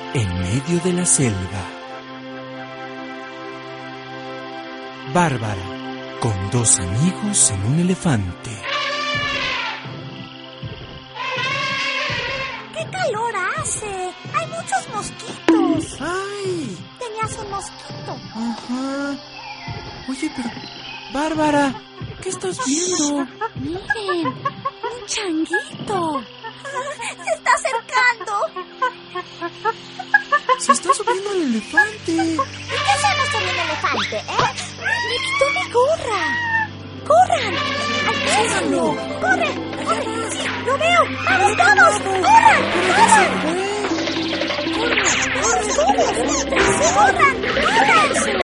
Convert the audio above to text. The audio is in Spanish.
en medio de la selva. Bárbara, con dos amigos en un elefante. ¡Qué calor hace! ¡Hay muchos mosquitos! ¡Ay! Tenías un mosquito. Ajá. Oye, pero... Bárbara, ¿qué estás viendo? Miren, un changuito. Se está acercando. Se está subiendo al elefante. ¿Y qué hacemos con el elefante, Me quitó mi gorra. ¡Corran! ¡Alcánzalo! ¡Corre! ¡Corre! ¡Sí, lo veo! ¡Vamos todos! ¡Corran! ¡Corran! ¡Corran! ¡Corran! ¡Corran! ¡Corran!